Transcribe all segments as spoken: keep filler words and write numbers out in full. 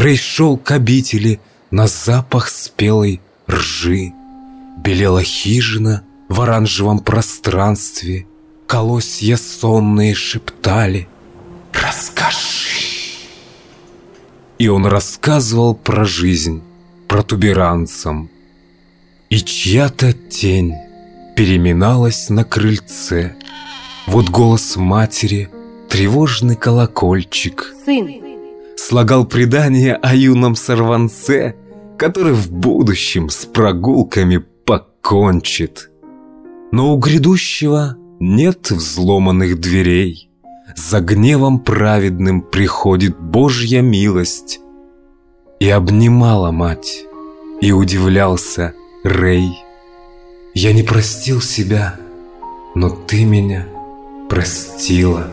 Рэй шел к обители на запах спелой ржи. Белела хижина в оранжевом пространстве, колосья сонные шептали: «Расскажи!» И он рассказывал про жизнь протуберанцам. И чья-то тень переминалась на крыльце. Вот голос матери, тревожный колокольчик, «Сын!» слагал предание о юном сорванце, который в будущем с прогулками покончит. Но у грядущего нет взломанных дверей. За гневом праведным приходит Божья милость. И обнимала мать, и удивлялся Рэй: «Я не простил себя, но ты меня простила».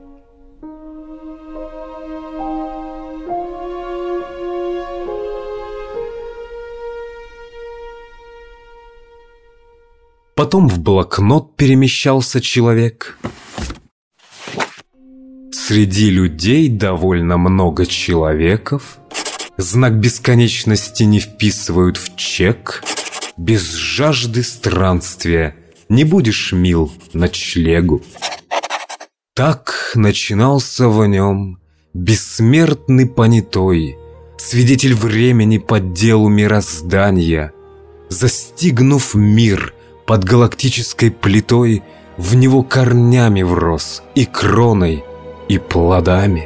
Потом в блокнот перемещался человек. Среди людей довольно много человеков. Знак бесконечности не вписывают в чек. Без жажды странствия не будешь мил ночлегу. Так начинался в нем бессмертный понятой, свидетель времени по делу мироздания. Застигнув мир под галактической плитой, в него корнями врос и кроной, и плодами.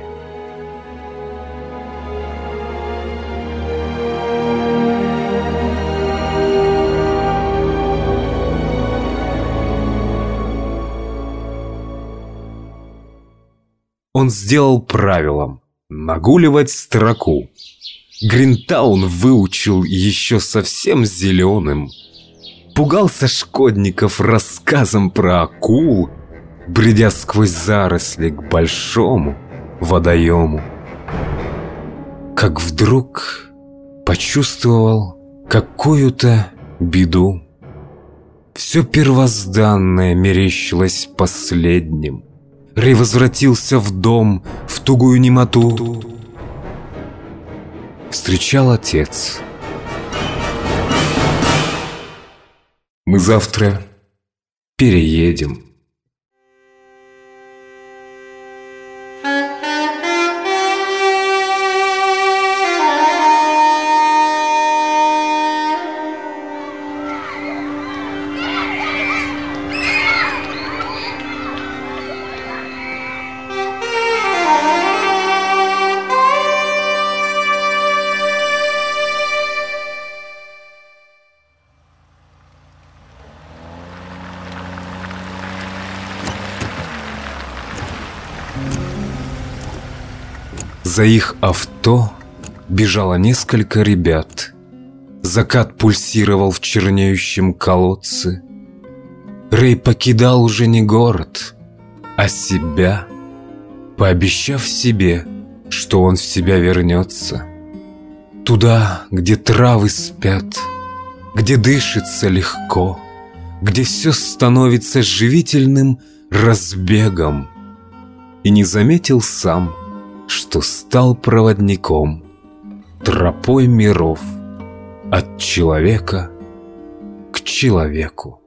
Он сделал правилом нагуливать строку. Гринтаун выучил еще совсем зеленым. Пугался шкодников рассказом про акул, бредя сквозь заросли к большому водоему. Как вдруг почувствовал какую-то беду. Все первозданное мерещилось последним. Рэй возвратился в дом в тугую немоту. Встречал отец. «Мы завтра переедем». За их авто бежало несколько ребят. Закат пульсировал в чернеющем колодце. Рэй покидал уже не город, а себя, пообещав себе, что он в себя вернется. Туда, где травы спят, где дышится легко, где все становится живительным разбегом. И не заметил сам, что стал проводником, тропой миров от человека к человеку.